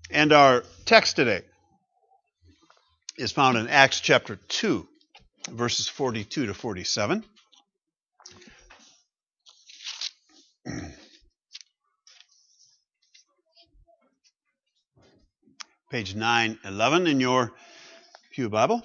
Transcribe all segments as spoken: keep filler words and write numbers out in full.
And our text today is found in Acts chapter two, verses forty-two to forty-seven. Page nine eleven in your Pew Bible.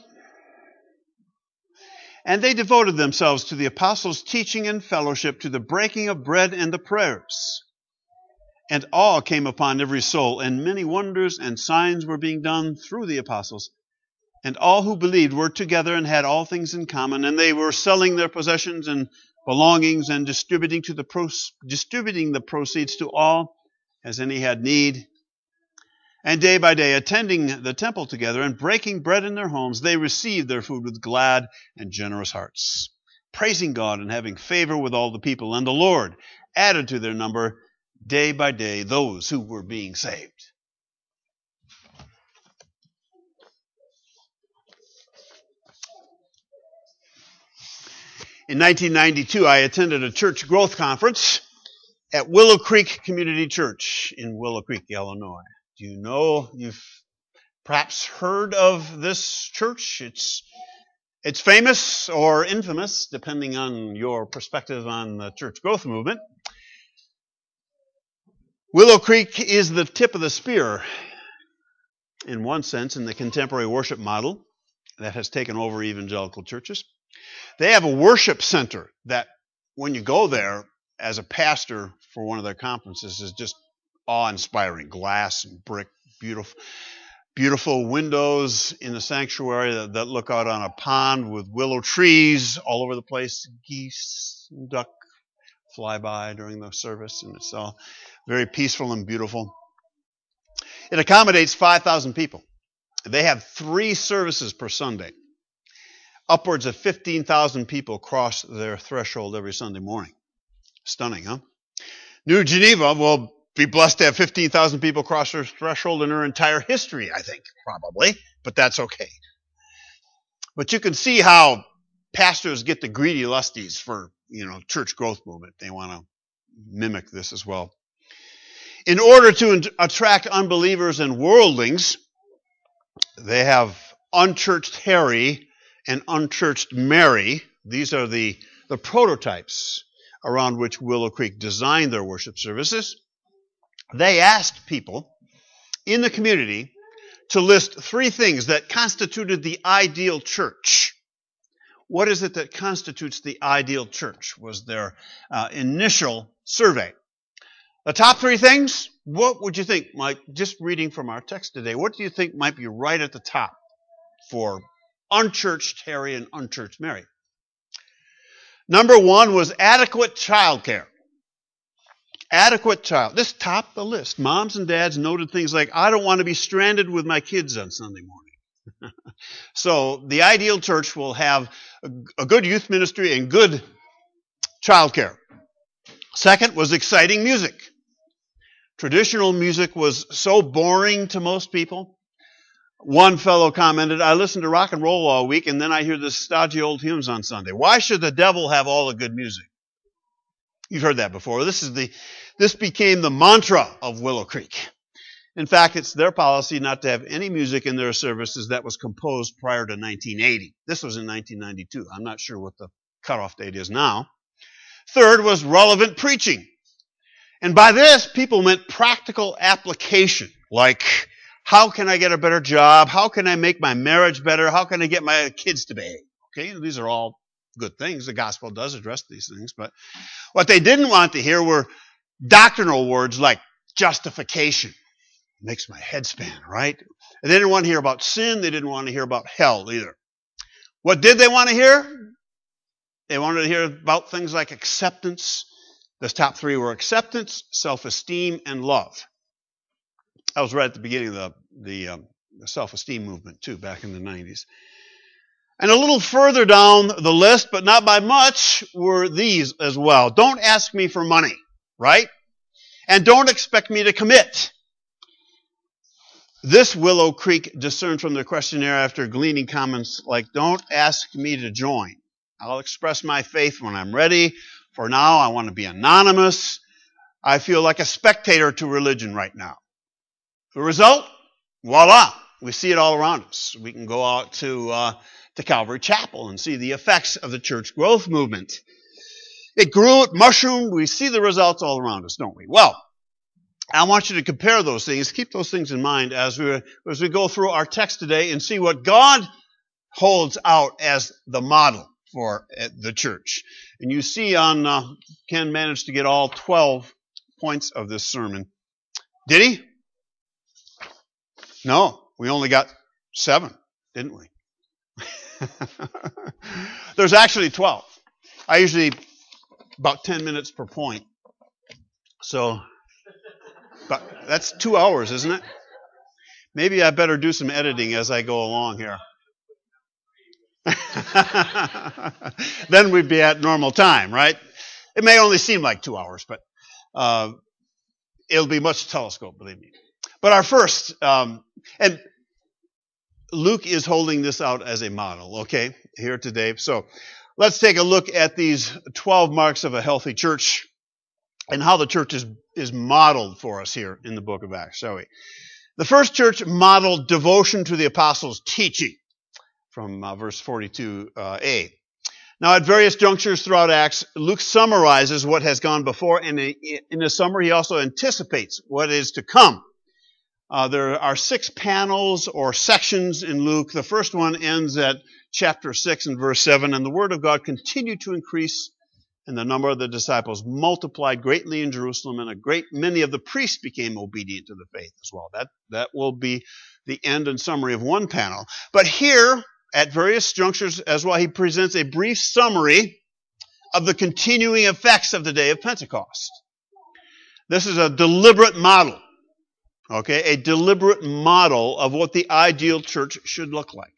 And they devoted themselves to the apostles' teaching and fellowship, to the breaking of bread and the prayers. And awe came upon every soul, and many wonders and signs were being done through the apostles. And all who believed were together and had all things in common, and they were selling their possessions and belongings and distributing to the pro- distributing the proceeds to all as any had need. And day by day, attending the temple together and breaking bread in their homes, they received their food with glad and generous hearts, praising God and having favor with all the people. And the Lord added to their number day by day those who were being saved. In nineteen ninety-two, I attended a church growth conference at Willow Creek Community Church in Willow Creek, Illinois. Do you know, you've perhaps heard of this church? It's it's famous or infamous, depending on your perspective on the church growth movement. Willow Creek is the tip of the spear, in one sense, in the contemporary worship model that has taken over evangelical churches. They have a worship center that, when you go there as a pastor for one of their conferences, is just awe-inspiring. Glass and brick, beautiful, beautiful windows in the sanctuary that, that look out on a pond with willow trees all over the place. Geese and duck fly by during the service, and it's all very peaceful and beautiful. It accommodates five thousand people. They have three services per Sunday. Upwards of fifteen thousand people cross their threshold every Sunday morning. Stunning, huh? New Geneva will be blessed to have fifteen thousand people cross their threshold in her entire history, I think, probably, but that's okay. But you can see how pastors get the greedy lusties for, you know, church growth movement. They want to mimic this as well. In order to attract unbelievers and worldlings, they have unchurched Harry and unchurched Mary. These are the, the prototypes around which Willow Creek designed their worship services. They asked people in the community to list three things that constituted the ideal church. What is it that constitutes the ideal church? Was their uh, initial survey. The top three things, what would you think, Mike, just reading from our text today, what do you think might be right at the top for unchurched Harry and unchurched Mary? Number one was adequate child care. Adequate child. This topped the list. Moms and dads noted things like, I don't want to be stranded with my kids on Sunday morning. So the ideal church will have a, a good youth ministry and good child care. Second was exciting music. Traditional music was so boring to most people. One fellow commented, I listen to rock and roll all week, and then I hear the stodgy old hymns on Sunday. Why should the devil have all the good music? You've heard that before. This is the this became the mantra of Willow Creek. In fact, it's their policy not to have any music in their services that was composed prior to nineteen eighty. This was in nineteen ninety-two. I'm not sure what the cutoff date is now. Third was relevant preaching. And by this, people meant practical application, like, how can I get a better job? How can I make my marriage better? How can I get my kids to behave? Okay, these are all good things. The gospel does address these things. But what they didn't want to hear were doctrinal words like justification. It makes my head spin, right? They didn't want to hear about sin. They didn't want to hear about hell either. What did they want to hear? They wanted to hear about things like acceptance. The top three were acceptance, self-esteem, and love. I was right at the beginning of the, the, um, the self-esteem movement, too, back in the nineties. And a little further down the list, but not by much, were these as well. Don't ask me for money, right? And don't expect me to commit. This Willow Creek discerned from the questionnaire after gleaning comments like, don't ask me to join. I'll express my faith when I'm ready. For now, I want to be anonymous. I feel like a spectator to religion right now. The result? voila, we see it all around us. We can go out to, uh, to Calvary Chapel and see the effects of the church growth movement. It grew, it mushroomed. We see the results all around us, don't we? Well, I want you to compare those things. Keep those things in mind as we as we go through our text today and see what God holds out as the model for the church. And you see on, uh, Ken managed to get all twelve points of this sermon. Did he? No, we only got seven, didn't we? There's actually twelve. I usually about ten minutes per point. So, but that's two hours, isn't it? Maybe I better do some editing as I go along here. Then we'd be at normal time, right? It may only seem like two hours, but uh, it'll be much telescope, believe me. But our first, um, and Luke is holding this out as a model, okay, here today. So let's take a look at these twelve marks of a healthy church and how the church is, is modeled for us here in the book of Acts, shall we? The first church modeled devotion to the apostles' teaching from uh, verse forty-two a. Now, at various junctures throughout Acts, Luke summarizes what has gone before, and in the summary, he also anticipates what is to come. Uh, there are six panels or sections in Luke. The first one ends at chapter six and verse seven, and the word of God continued to increase, and the number of the disciples multiplied greatly in Jerusalem, and a great many of the priests became obedient to the faith as well. That, that will be the end and summary of one panel. But here, at various junctures as well, he presents a brief summary of the continuing effects of the day of Pentecost. This is a deliberate model. Okay, a deliberate model of what the ideal church should look like.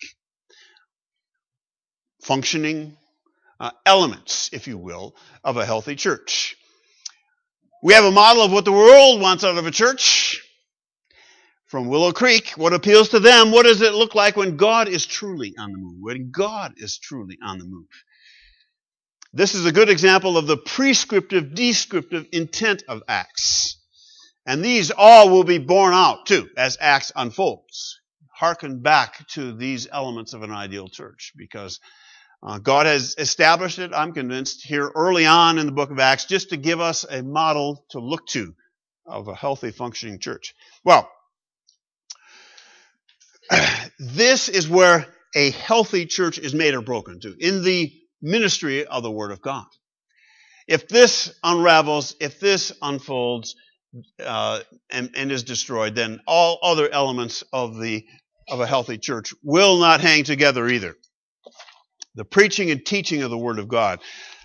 Functioning uh, elements, if you will, of a healthy church. We have a model of what the world wants out of a church. From Willow Creek, what appeals to them? What does it look like when God is truly on the move? When God is truly on the move. This is a good example of the prescriptive, descriptive intent of Acts. And these all will be borne out, too, as Acts unfolds. Hearken back to these elements of an ideal church, because uh, God has established it, I'm convinced, here early on in the book of Acts, just to give us a model to look to of a healthy, functioning church. Well, this is where a healthy church is made or broken to, in the ministry of the Word of God. If this unravels, if this unfolds, Uh, and, and is destroyed, then all other elements of the of a healthy church will not hang together either. The preaching and teaching of the Word of God.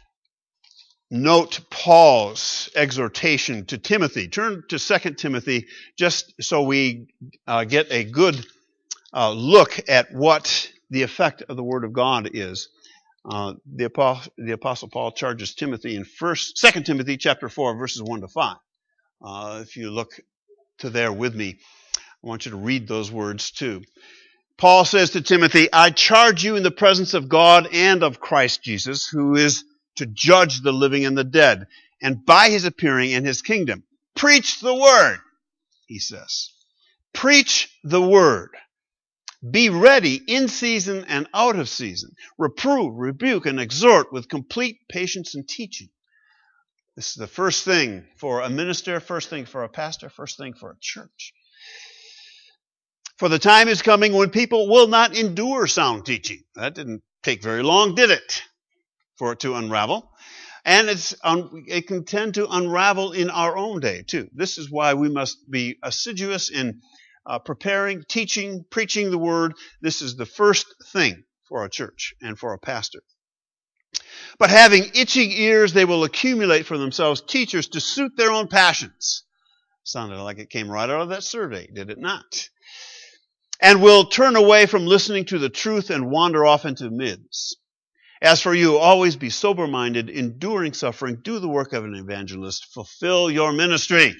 Note Paul's exhortation to Timothy. Turn to Second Timothy just so we uh, get a good uh, look at what the effect of the Word of God is. Uh, the, Apostle, the Apostle Paul charges Timothy in First, Second Timothy chapter four, verses one to five. Uh, if you look to there with me, I want you to read those words too. Paul says to Timothy, I charge you in the presence of God and of Christ Jesus, who is to judge the living and the dead, and by his appearing in his kingdom. Preach the word, he says. Preach the word. Be ready in season and out of season. Reprove, rebuke, and exhort with complete patience and teaching. This is the first thing for a minister, first thing for a pastor, first thing for a church. For the time is coming when people will not endure sound teaching. That didn't take very long, did it, for it to unravel? And it's un- it can tend to unravel in our own day, too. This is why we must be assiduous in uh, preparing, teaching, preaching the word. This is the first thing for a church and for a pastor. But having itching ears, they will accumulate for themselves teachers to suit their own passions. Sounded like it came right out of that survey, did it not? And will turn away from listening to the truth and wander off into myths. As for you, always be sober-minded, enduring suffering, do the work of an evangelist, fulfill your ministry.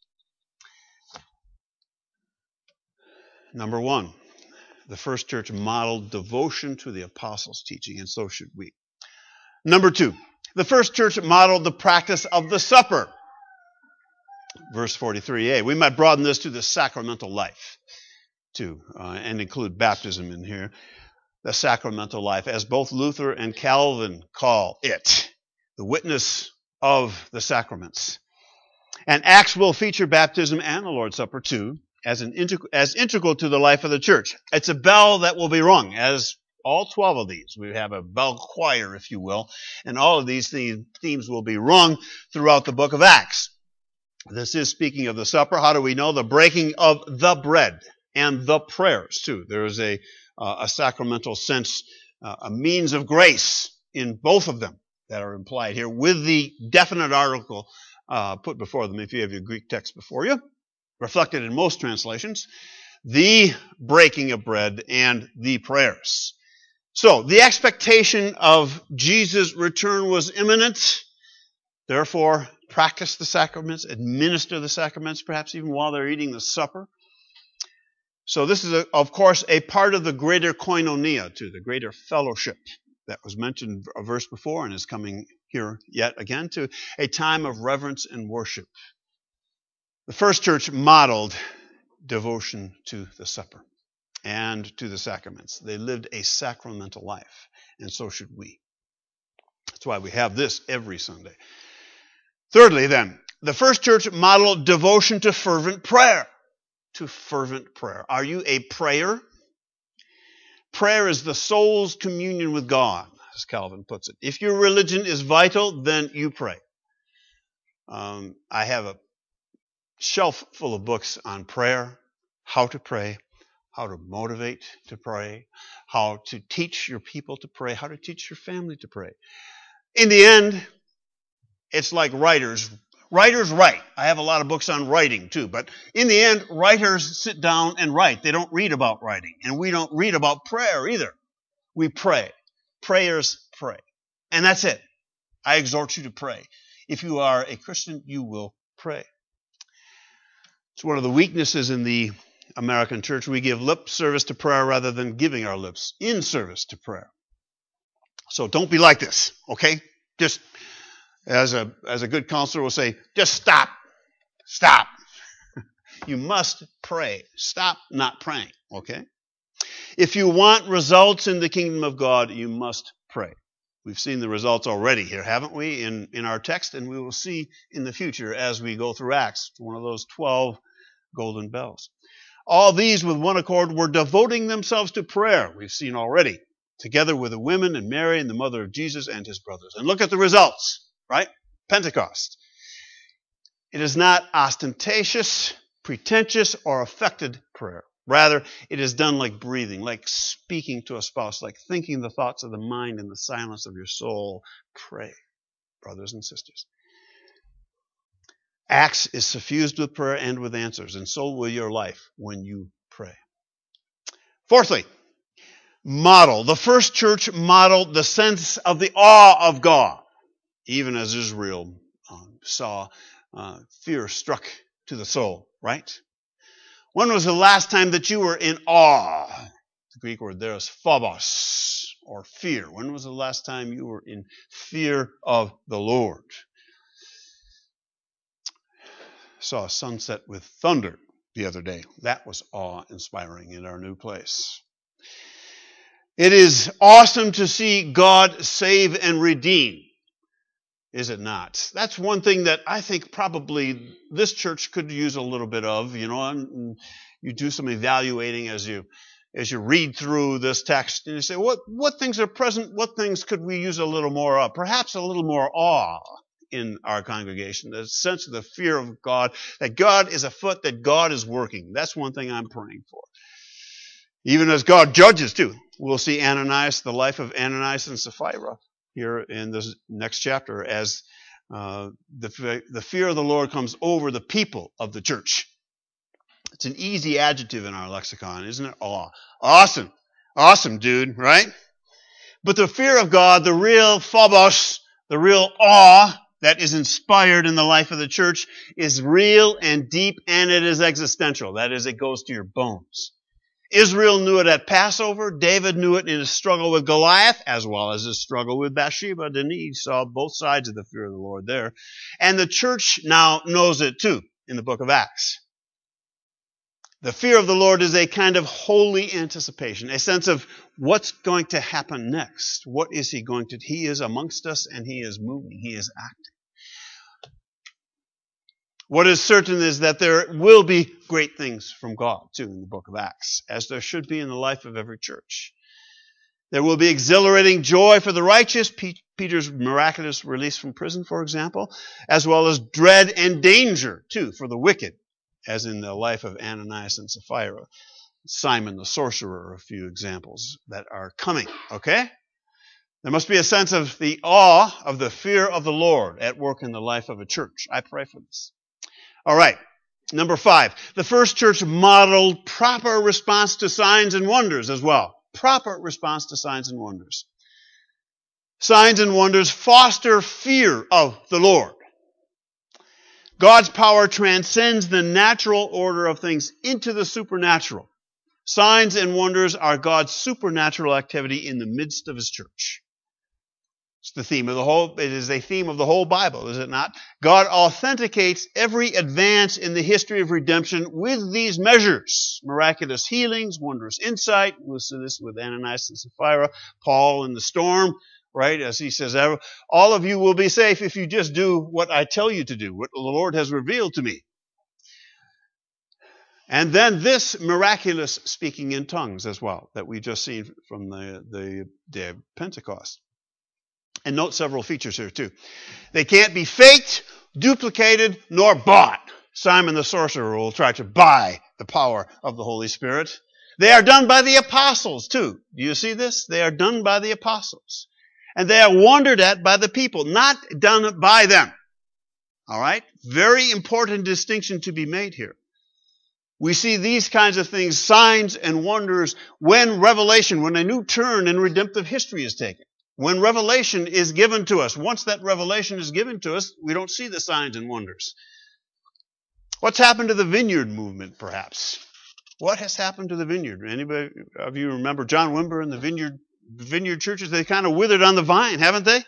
Number one, the first church modeled devotion to the apostles' teaching, and so should we. Number two, the first church modeled the practice of the supper. Verse forty-three a. We might broaden this to the sacramental life, too, uh, and include baptism in here, the sacramental life, as both Luther and Calvin call it, the witness of the sacraments. And Acts will feature baptism and the Lord's Supper too, as an integ- as integral to the life of the church. It's a bell that will be rung, as all twelve of these. We have a bell choir, if you will, and all of these themes will be rung throughout the book of Acts. This is speaking of the supper. How do we know? The breaking of the bread and the prayers, too. There is a, uh, a sacramental sense, uh, a means of grace in both of them that are implied here, with the definite article uh, put before them, if you have your Greek text before you, reflected in most translations, the breaking of bread and the prayers. So, the expectation of Jesus' return was imminent. Therefore, practice the sacraments, administer the sacraments, perhaps even while they're eating the supper. So this is, a, of course, a part of the greater koinonia, too, the greater fellowship that was mentioned a verse before and is coming here yet again, to a time of reverence and worship. The first church modeled devotion to the supper and to the sacraments. They lived a sacramental life, and so should we. That's why we have this every Sunday. Thirdly, then, the first church modeled devotion to fervent prayer. To fervent prayer. Are you a prayer? Prayer is the soul's communion with God, as Calvin puts it. If your religion is vital, then you pray. Um, I have a shelf full of books on prayer, how to pray, how to motivate to pray, how to teach your people to pray, how to teach your family to pray. In the end, it's like writers. Writers write. I have a lot of books on writing too, but in the end, writers sit down and write. They don't read about writing, and we don't read about prayer either. We pray. Prayers pray. And that's it. I exhort you to pray. If you are a Christian, you will pray. It's one of the weaknesses in the American church. We give lip service to prayer rather than giving our lips in service to prayer. So don't be like this, okay? Just As a, as a good counselor will say, just stop. Stop. You must pray. Stop not praying, okay? If you want results in the kingdom of God, you must pray. We've seen the results already here, haven't we, in, in our text, and we will see in the future as we go through Acts, one of those twelve golden bells. All these, with one accord, were devoting themselves to prayer, we've seen already, together with the women and Mary and the mother of Jesus and his brothers. And look at the results. Right? Pentecost. It is not ostentatious, pretentious, or affected prayer. Rather, it is done like breathing, like speaking to a spouse, like thinking the thoughts of the mind in the silence of your soul. Pray, brothers and sisters. Acts is suffused with prayer and with answers, and so will your life when you pray. Fourthly, model. The first church modeled the sense of the awe of God. Even as Israel um, saw uh, fear struck to the soul, right? When was the last time that you were in awe? The Greek word there is phobos, or fear. When was the last time you were in fear of the Lord? Saw a sunset with thunder the other day. That was awe-inspiring in our new place. It is awesome to see God save and redeem. Is it not? That's one thing that I think probably this church could use a little bit of, you know, and you do some evaluating as you as you read through this text and you say, what, what things are present, what things could we use a little more of? Perhaps a little more awe in our congregation, the sense of the fear of God, that God is afoot, that God is working. That's one thing I'm praying for. Even as God judges too. We'll see Ananias, the life of Ananias and Sapphira, here in this next chapter, as uh, the, the fear of the Lord comes over the people of the church. It's an easy adjective in our lexicon, isn't it? Awe. Awesome. Awesome, dude, right? But the fear of God, the real phobos, the real awe that is inspired in the life of the church is real and deep, and it is existential. That is, it goes to your bones. Israel knew it at Passover. David knew it in his struggle with Goliath, as well as his struggle with Bathsheba. Denise saw both sides of the fear of the Lord there. And the church now knows it too in the book of Acts. The fear of the Lord is a kind of holy anticipation, a sense of what's going to happen next. What is he going to do? He is amongst us and he is moving. He is acting. What is certain is that there will be great things from God, too, in the book of Acts, as there should be in the life of every church. There will be exhilarating joy for the righteous, Peter's miraculous release from prison, for example, as well as dread and danger, too, for the wicked, as in the life of Ananias and Sapphira, Simon the sorcerer, a few examples that are coming, okay? There must be a sense of the awe of the fear of the Lord at work in the life of a church. I pray for this. All right, number five. The first church modeled proper response to signs and wonders as well. Proper response to signs and wonders. Signs and wonders foster fear of the Lord. God's power transcends the natural order of things into the supernatural. Signs and wonders are God's supernatural activity in the midst of his church. It's the theme of the whole, it is a theme of the whole Bible, is it not? God authenticates every advance in the history of redemption with these measures. Miraculous healings, wondrous insight. We'll see this with Ananias and Sapphira, Paul in the storm, right? As he says, all of you will be safe if you just do what I tell you to do, what the Lord has revealed to me. And then this miraculous speaking in tongues as well, that we just seen from the, the day of Pentecost. And note several features here too. They can't be faked, duplicated, nor bought. Simon the sorcerer will try to buy the power of the Holy Spirit. They are done by the apostles too. Do you see this? They are done by the apostles. And they are wondered at by the people, not done by them. All right? Very important distinction to be made here. We see these kinds of things, signs and wonders, when revelation, when a new turn in redemptive history is taken. When revelation is given to us, once that revelation is given to us, we don't see the signs and wonders. What's happened to the vineyard movement, perhaps? What has happened to the vineyard? Anybody of you remember John Wimber and the vineyard vineyard churches? They kind of withered on the vine, haven't they?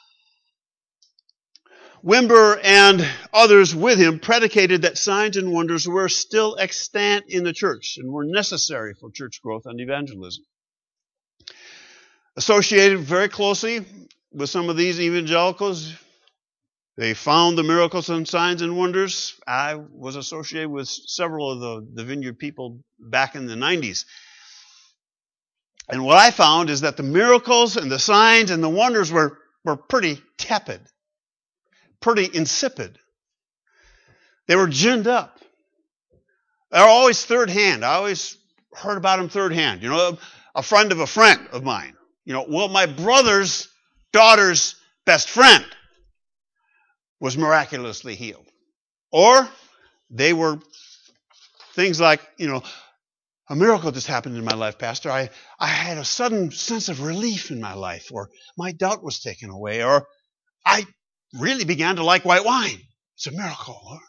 Wimber and others with him predicated that signs and wonders were still extant in the church and were necessary for church growth and evangelism. Associated very closely with some of these evangelicals, they found the miracles and signs and wonders. I was associated with several of the, the vineyard people back in the nineties. And what I found is that the miracles and the signs and the wonders were, were pretty tepid, pretty insipid. They were ginned up. They're always third hand. I always heard about them third hand. You know, a friend of a friend of mine. You know, well, my brother's daughter's best friend was miraculously healed. Or they were things like, you know, a miracle just happened in my life, Pastor. I, I had a sudden sense of relief in my life, or my doubt was taken away, or I really began to like white wine. It's a miracle, Lord.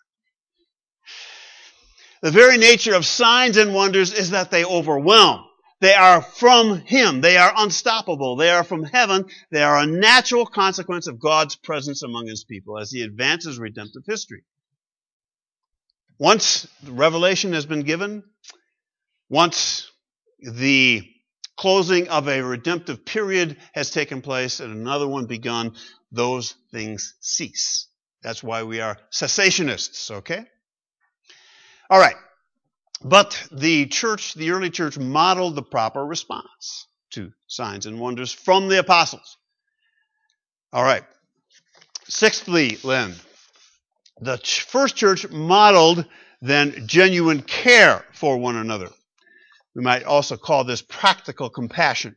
The very nature of signs and wonders is that they overwhelm. They are from Him. They are unstoppable. They are from heaven. They are a natural consequence of God's presence among His people as He advances redemptive history. Once the revelation has been given, once the closing of a redemptive period has taken place and another one begun, those things cease. That's why we are cessationists, okay? All right. But the church, the early church, modeled the proper response to signs and wonders from the apostles. All right. Sixthly, then, the ch- first church modeled then genuine care for one another. We might also call this practical compassion.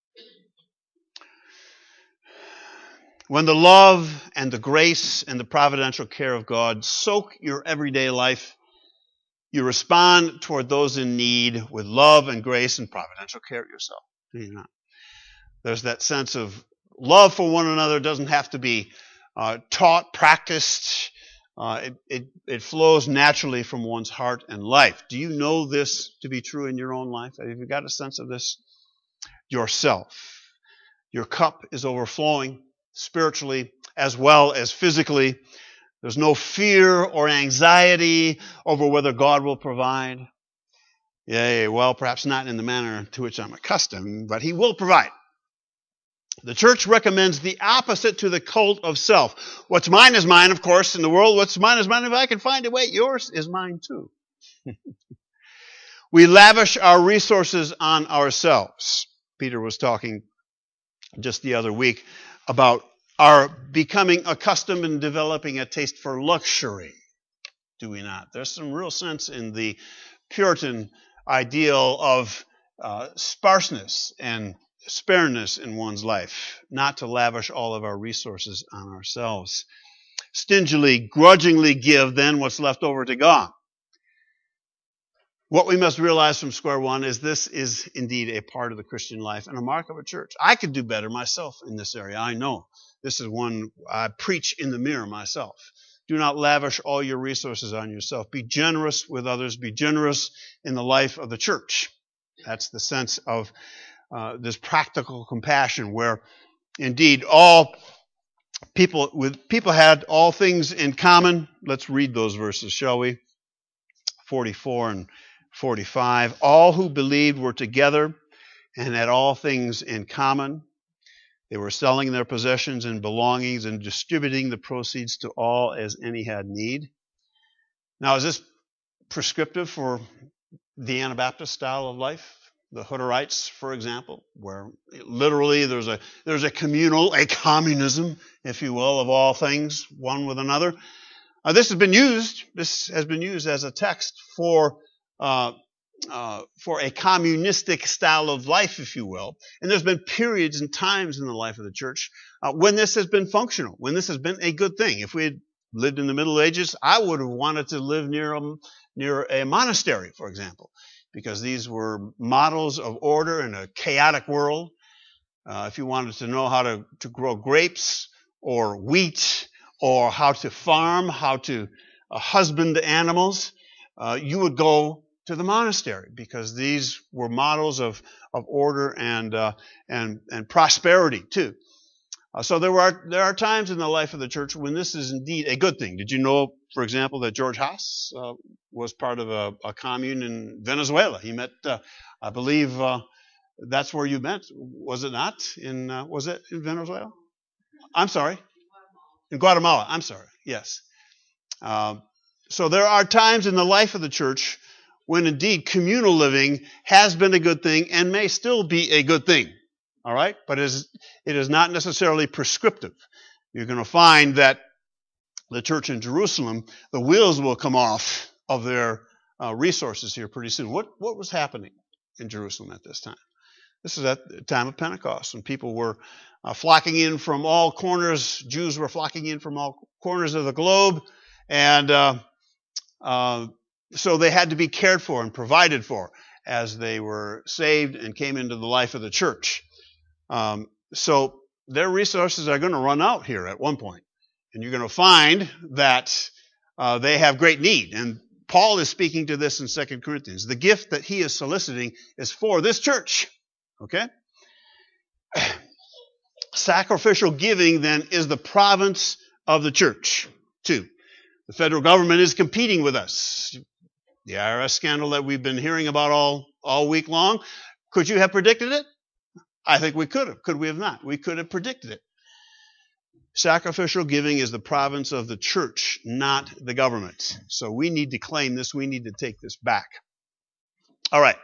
When the love and the grace and the providential care of God soak your everyday life, you respond toward those in need with love and grace and providential care yourself. Do you not? There's that sense of love for one another. It doesn't have to be uh, taught, practiced. Uh, it, it, it flows naturally from one's heart and life. Do you know this to be true in your own life? Have you got a sense of this yourself? Your cup is overflowing spiritually as well as physically. There's no fear or anxiety over whether God will provide. Yea, well, perhaps not in the manner to which I'm accustomed, but he will provide. The church recommends the opposite to the cult of self. What's mine is mine, of course, in the world. What's mine is mine. If I can find a way, yours is mine too. We lavish our resources on ourselves. Peter was talking just the other week about our becoming accustomed and developing a taste for luxury. Do we not? There's some real sense in the Puritan ideal of uh, sparseness and spareness in one's life, not to lavish all of our resources on ourselves. Stingily, grudgingly give then what's left over to God. What we must realize from square one is this is indeed a part of the Christian life and a mark of a church. I could do better myself in this area. I know. This is one I preach in the mirror myself. Do not lavish all your resources on yourself. Be generous with others. Be generous in the life of the church. That's the sense of uh, this practical compassion where indeed all people with people had all things in common. Let's read those verses, shall we? forty-four and forty-five. All who believed were together and had all things in common. They were selling their possessions and belongings and distributing the proceeds to all as any had need. Now, is this prescriptive for the Anabaptist style of life? The Hutterites, for example, where literally there's a there's a communal, a communism, if you will, of all things, one with another. Uh, this has been used. This has been used as a text for uh, uh, for a communistic style of life, if you will. And there's been periods and times in the life of the church uh, when this has been functional, when this has been a good thing. If we had lived in the Middle Ages, I would have wanted to live near a, near a monastery, for example, because these were models of order in a chaotic world. Uh, if you wanted to know how to, to grow grapes or wheat, or how to farm, how to uh, husband animals, uh, you would go to the monastery because these were models of, of order and, uh, and, and prosperity too. Uh, so there are, there are times in the life of the church when this is indeed a good thing. Did you know, for example, that George Haas uh, was part of a, a commune in Venezuela? He met, uh, I believe, uh, that's where you met, was it not? In uh, was it in Venezuela? I'm sorry. In Guatemala, I'm sorry, yes. Uh, so there are times in the life of the church when indeed communal living has been a good thing and may still be a good thing, all right? But it is, it is not necessarily prescriptive. You're going to find that the church in Jerusalem, the wheels will come off of their uh, resources here pretty soon. What, what was happening in Jerusalem at this time? This is at the time of Pentecost, when people were uh, flocking in from all corners. Jews were flocking in from all corners of the globe. And uh, uh, so they had to be cared for and provided for as they were saved and came into the life of the church. Um, so their resources are going to run out here at one point. And you're going to find that uh, they have great need. And Paul is speaking to this in Second Corinthians. The gift that he is soliciting is for this church. Okay? Sacrificial giving, then, is the province of the church. Two, the federal government is competing with us. The I R S scandal that we've been hearing about all, all week long, could you have predicted it? I think we could have. Could we have not? We could have predicted it. Sacrificial giving is the province of the church, not the government. So we need to claim this. We need to take this back. All right.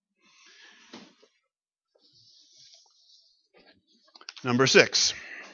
Number six.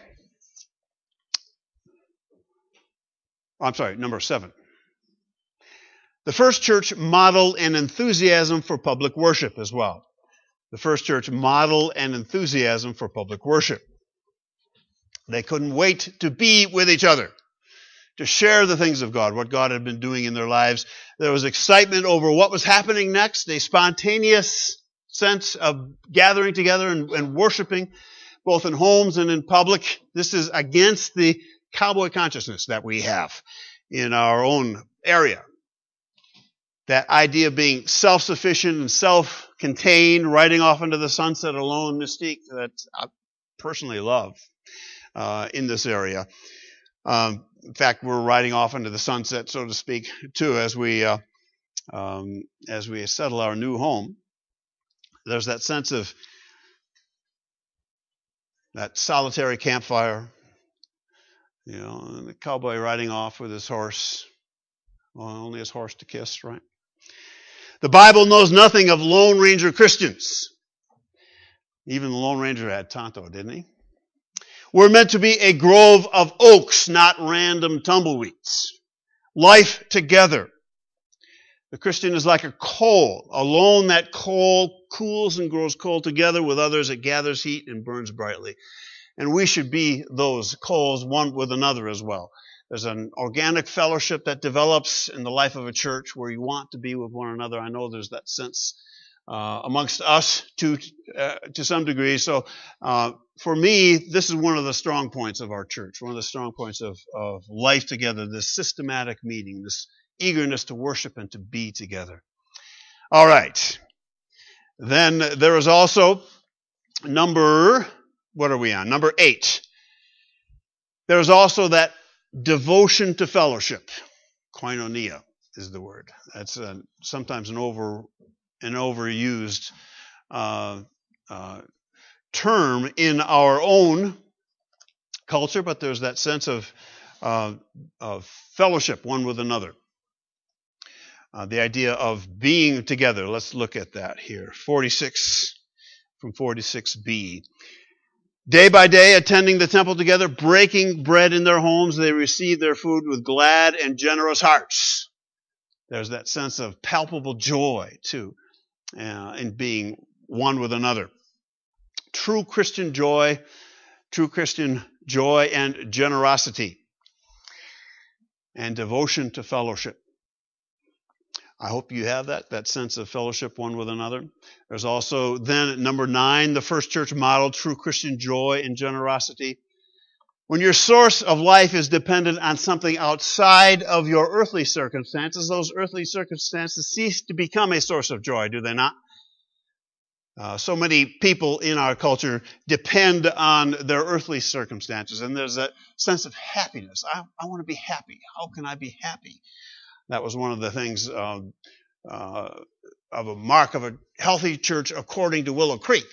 I'm sorry, number seven. The first church modeled an enthusiasm for public worship as well. The first church modeled an enthusiasm for public worship. They couldn't wait to be with each other, to share the things of God, what God had been doing in their lives. There was excitement over what was happening next, a spontaneous sense of gathering together and, and worshiping, both in homes and in public. This is against the cowboy consciousness that we have in our own area. That idea of being self-sufficient and self-contained, riding off into the sunset alone mystique that I personally love uh, in this area. Um, in fact, we're riding off into the sunset, so to speak, too, as we uh, um, as we settle our new home, there's that sense of that solitary campfire, you know, and the cowboy riding off with his horse. Well, only his horse to kiss, right? The Bible knows nothing of Lone Ranger Christians. Even the Lone Ranger had Tonto, didn't he? We're meant to be a grove of oaks, not random tumbleweeds. Life together. The Christian is like a coal. Alone, that coal cools and grows cold. Together with others, it gathers heat and burns brightly. And we should be those coals, one with another as well. There's an organic fellowship that develops in the life of a church where you want to be with one another. I know there's that sense uh, amongst us to uh, to some degree. So uh, for me, this is one of the strong points of our church, one of the strong points of, of life together, this systematic meeting, this eagerness to worship and to be together. All right. Then there is also number, what are we on? Number eight. There is also that devotion to fellowship. Koinonia is the word. That's uh, sometimes an over an overused uh, uh, term in our own culture, but there's that sense of, uh, of fellowship one with another. Uh, the idea of being together. Let's look at that here. forty-six, from forty-six b. Day by day, attending the temple together, breaking bread in their homes, they receive their food with glad and generous hearts. There's that sense of palpable joy, too, uh, in being one with another. True Christian joy, true Christian joy and generosity, and devotion to fellowship. I hope you have that, that sense of fellowship one with another. There's also then number nine, the first church model, true Christian joy and generosity. When your source of life is dependent on something outside of your earthly circumstances, those earthly circumstances cease to become a source of joy, do they not? Uh, so many people in our culture depend on their earthly circumstances, and there's a sense of happiness. I, I want to be happy. How can I be happy? That was one of the things uh, uh, of a mark of a healthy church according to Willow Creek,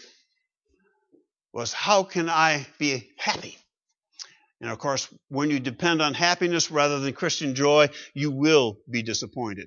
was how can I be happy? And of course, when you depend on happiness rather than Christian joy, you will be disappointed.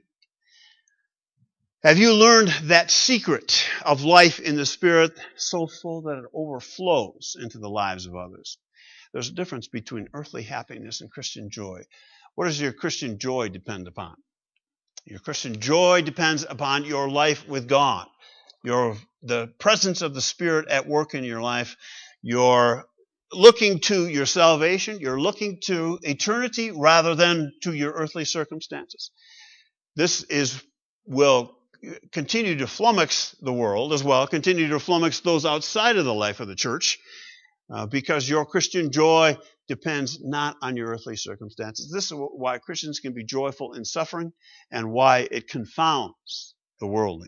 Have you learned that secret of life in the Spirit so full that it overflows into the lives of others? There's a difference between earthly happiness and Christian joy. What does your Christian joy depend upon? Your Christian joy depends upon your life with God, your the presence of the Spirit at work in your life. You're looking to your salvation. You're looking to eternity rather than to your earthly circumstances. This is will continue to flummox the world as well, continue to flummox those outside of the life of the church, uh, because your Christian joy depends not on your earthly circumstances. This is why Christians can be joyful in suffering and why it confounds the worldly.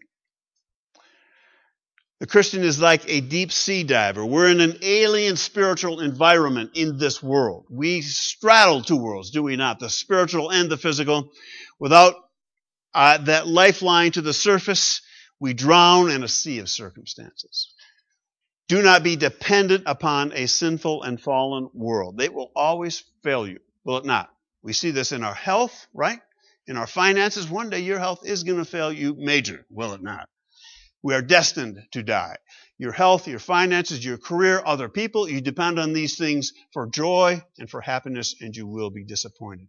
The Christian is like a deep sea diver. We're in an alien spiritual environment in this world. We straddle two worlds, do we not? The spiritual and the physical. Without uh, that lifeline to the surface, we drown in a sea of circumstances. Do not be dependent upon a sinful and fallen world. They will always fail you, will it not? We see this in our health, right? In our finances. One day your health is going to fail you major, will it not? We are destined to die. Your health, your finances, your career, other people, you depend on these things for joy and for happiness, and you will be disappointed.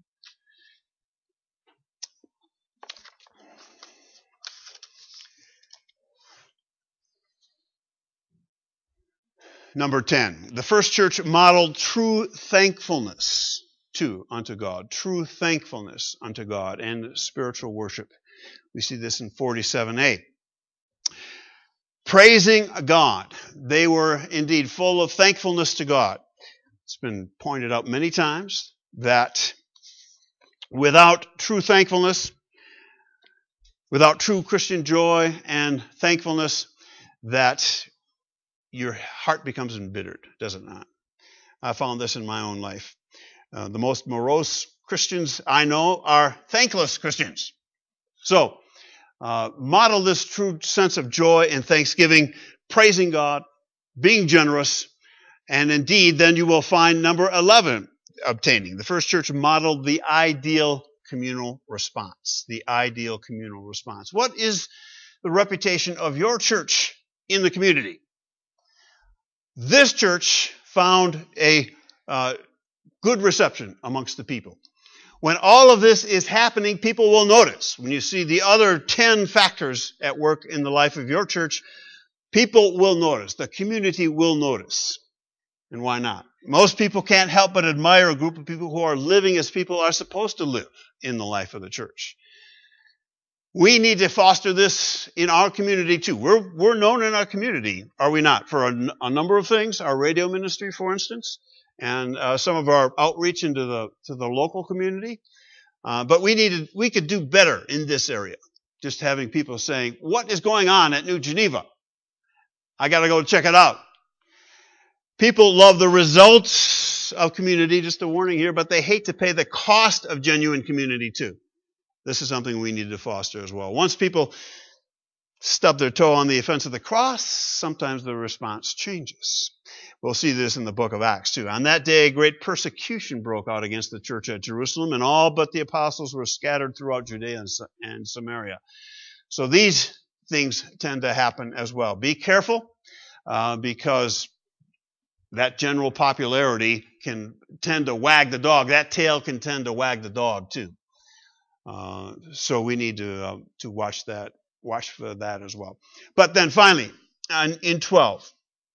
Number ten, the first church modeled true thankfulness to unto God, true thankfulness unto God and spiritual worship. We see this in forty-seven a. Praising God. They were indeed full of thankfulness to God. It's been pointed out many times that without true thankfulness, without true Christian joy and thankfulness, that your heart becomes embittered, does it not? I found this in my own life. Uh, the most morose Christians I know are thankless Christians. So, Uh, model this true sense of joy and thanksgiving, praising God, being generous, and indeed, then you will find number eleven obtaining. The first church modeled the ideal communal response. The ideal communal response. What is the reputation of your church in the community? This church found a uh, good reception amongst the people. When all of this is happening, people will notice. When you see the other ten factors at work in the life of your church, people will notice. The community will notice. And why not? Most people can't help but admire a group of people who are living as people are supposed to live in the life of the church. We need to foster this in our community too. We're, we're known in our community, are we not, for a, a number of things, our radio ministry, for instance, and uh, some of our outreach into the to the local community. Uh, but we needed we could do better in this area. Just having people saying, "What is going on at New Geneva? I got to go check it out." People love the results of community, just a warning here, but they hate to pay the cost of genuine community too. This is something we need to foster as well. Once people stub their toe on the offense of the cross, sometimes the response changes. We'll see this in the book of Acts too. On that day, great persecution broke out against the church at Jerusalem, and all but the apostles were scattered throughout Judea and Samaria. So these things tend to happen as well. Be careful, uh, because that general popularity can tend to wag the dog. That tail can tend to wag the dog too. Uh, so we need to uh, to watch that, watch for that as well. But then finally, on, in twelve,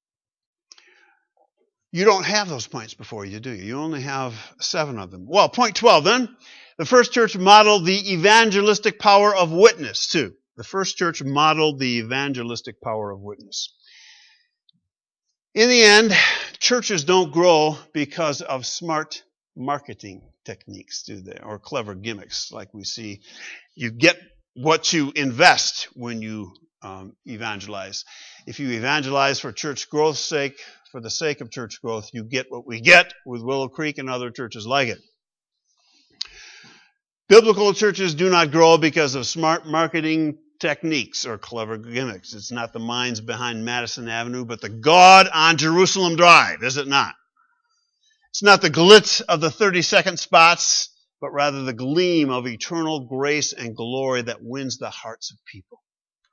you don't have those points before you, do you? You only have seven of them. Well, point twelve then, the first church modeled the evangelistic power of witness too. The first church modeled the evangelistic power of witness. In the end, churches don't grow because of smart marketing techniques, do they? Or clever gimmicks like we see. You get what you invest when you um, evangelize. If you evangelize for church growth's sake, for the sake of church growth, you get what we get with Willow Creek and other churches like it. Biblical churches do not grow because of smart marketing techniques or clever gimmicks. It's not the minds behind Madison Avenue, but the God on Jerusalem Drive, is it not? It's not the glitz of the thirty-second spots, but rather the gleam of eternal grace and glory that wins the hearts of people.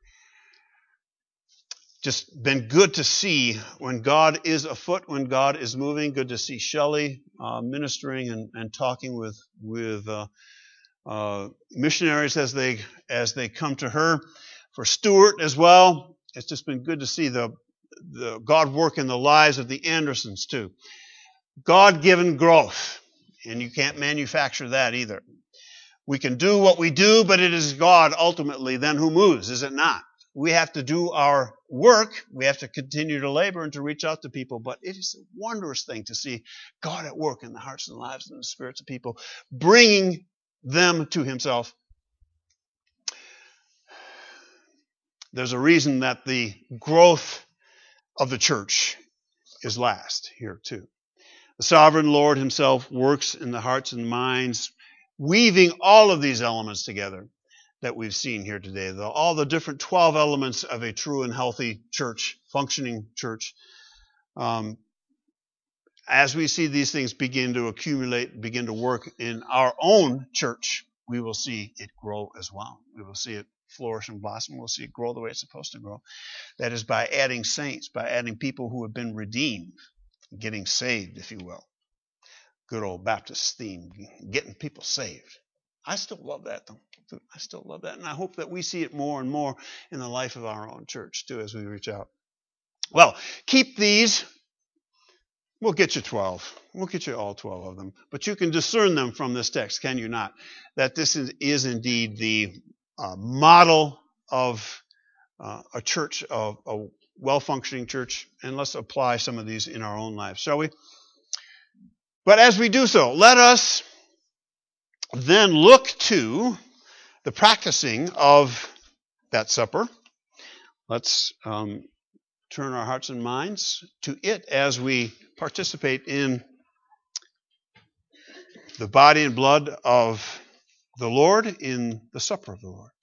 Just been good to see when God is afoot, when God is moving. Good to see Shelley uh, ministering and, and talking with with uh, uh, missionaries as they as they come to her. For Stuart as well, it's just been good to see the the God work in the lives of the Andersons too. God-given growth, and you can't manufacture that either. We can do what we do, but it is God ultimately then who moves, is it not? We have to do our work. We have to continue to labor and to reach out to people, but it is a wondrous thing to see God at work in the hearts and lives and the spirits of people, bringing them to Himself. There's a reason that the growth of the church is last here too. The sovereign Lord Himself works in the hearts and minds, weaving all of these elements together that we've seen here today. The, all the different twelve elements of a true and healthy church, functioning church. Um, as we see these things begin to accumulate, begin to work in our own church, we will see it grow as well. We will see it flourish and blossom. We'll see it grow the way it's supposed to grow. That is by adding saints, by adding people who have been redeemed, getting saved, if you will. Good old Baptist theme, getting people saved. I still love that, though. I still love that, and I hope that we see it more and more in the life of our own church, too, as we reach out. Well, keep these. We'll get you twelve. We'll get you all twelve of them. But you can discern them from this text, can you not? That this is, is indeed the uh, model of uh, a church, of a well-functioning church, and let's apply some of these in our own lives, shall we? But as we do so, let us then look to the practicing of that supper. Let's um, turn our hearts and minds to it as we participate in the body and blood of the Lord in the supper of the Lord.